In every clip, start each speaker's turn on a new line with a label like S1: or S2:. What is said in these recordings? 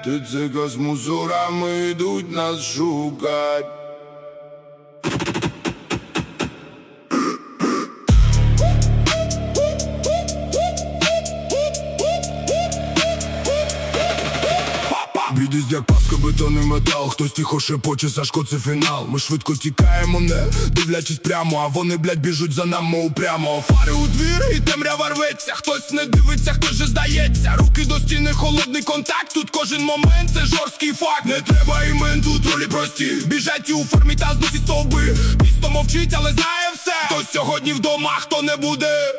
S1: ТЦК з мусорами йдуть нас шукать. Бідість як паска, бетонний метал. Хтось тихо шепоче, Сашко, це фінал. Ми швидко тікаємо, не дивлячись прямо, а вони, блядь, біжуть за нами упрямо. Фари у двір і темрява рветься. Хтось не дивиться, хтось же здається. Руки до стіни, холодний контакт. Тут кожен момент це жорсткий факт. Не треба імен, тут ролі прості. Біжать у формі та зносять стовби. Місто мовчить, але знає все. Хтось сьогодні вдома, хто не буде.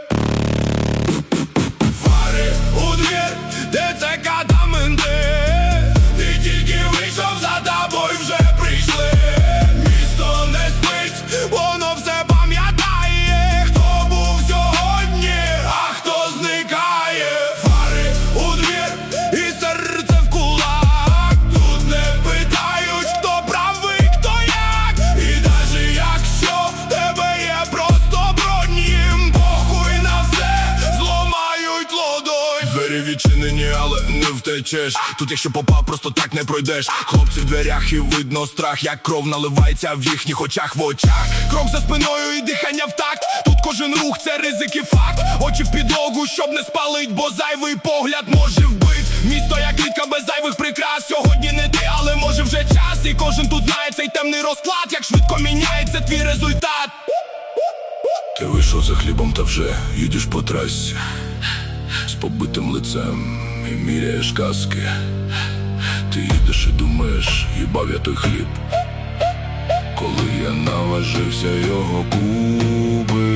S1: Фари у двір, ТЦК та менти. Ти тільки вийшов, за тобою вже прийшли. Місто не спить, воно все пам'ятає. Хто був сьогодні, а хто зникає. Фари у двір і серце в кулак. Тут не питають, хто правий, хто як. І даже якщо в тебе є просто бронь, їм похуй на все, зломають ладонь. Двері відчинені, але не втечеш. Тут якщо попав, просто так не пройдеш. Хлопці в дверях і видно страх, як кров наливається в їхніх очах, в очах. Крок за спиною і дихання в такт. Тут кожен рух це ризик і факт. Очі в підлогу, щоб не спалить, бо зайвий погляд може вбить. Місто як клітка без зайвих прикрас. Сьогодні не ти, але може вже час. І кожен тут знає цей темний розклад, як швидко міняється твій результат. Ти вийшов за хлібом та вже їдеш по трасі з побитим лицем і міряєш казки. Ти їдеш і думаєш, їбав я той хліб. Коли я наважився його купити.